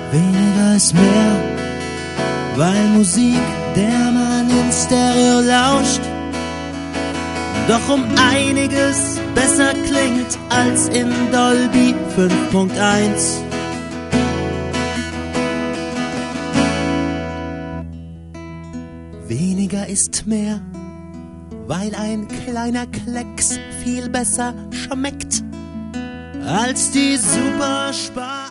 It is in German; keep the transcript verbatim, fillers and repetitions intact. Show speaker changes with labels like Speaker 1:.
Speaker 1: Weniger ist mehr, weil Musik, der man in Stereo lauscht, doch um einiges besser klingt als in Dolby fünf Punkt eins. Weniger ist mehr, weil ein kleiner Klecks viel besser schmeckt als die super Spaß.